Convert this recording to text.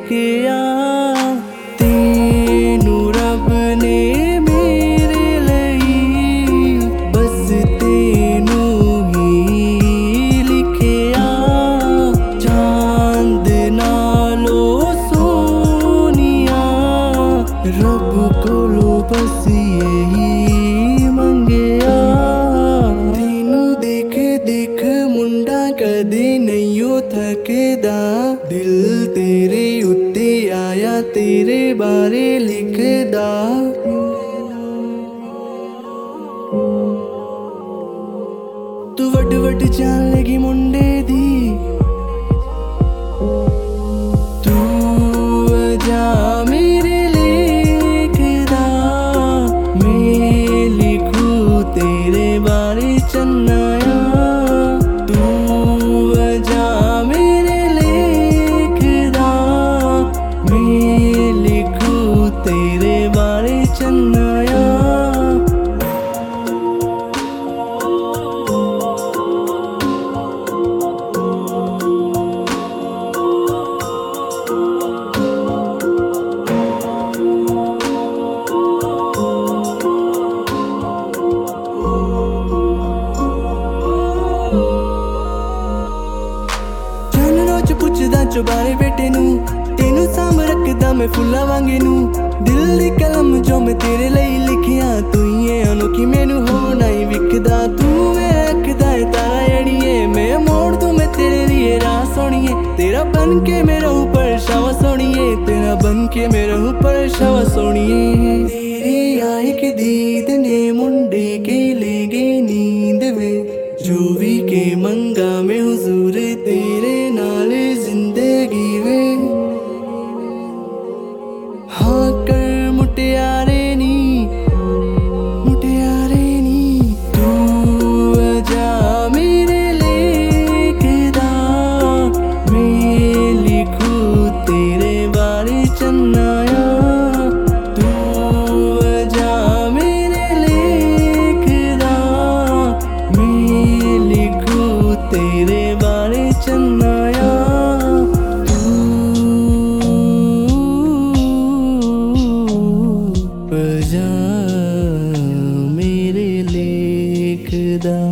लेके आ तेनू रब ने मेरे लई बस तेनू ही लिखिया चांद नालो सोनिया रब कोलो बस यही मंगया तेनू देख देख मुंडा कदे नहीं थकदा दिल तेरे उत्ते आया तेरे बारे लिखदा तू वड वड जान लगी मुंडे दी तू वजा मेरे लिखदा मैं लिखू तेरे बारे चन्नाया तू वजा मेरे लिखदा मैं लिखू तेरे बारे चन्नाया पुछदा चुबारे बेटे नू तेनू साम रखदा मैं फुल्ला वांगे नू दिल दी कलम जो मैं तेरे लई लिखिया तू ही है अनोखी मैनू होना ही विकदा तू मेरा रखदा है तारा अड़िए मैं मोड़ दूं मैं तेरे लिए राह सोनिए तेरा बन के मैं रहूं परछावा सोनिए तेरा बन के मैं रहूं परछावा सोनिए तेरी आए के दीद ने मुंडे के ले गई नींद वे जो भी के मंगा में हुजूर तेरे नाल जिंदगी वे हाँ कर मुटियारे नी तू वजा मेरे लिखदा मैं लिखू तेरे बारे चन्नाया तू वजा मेरे लिखदा मैं लिखू तेरे बारे चन्नाया वजा मेरे लिखदा।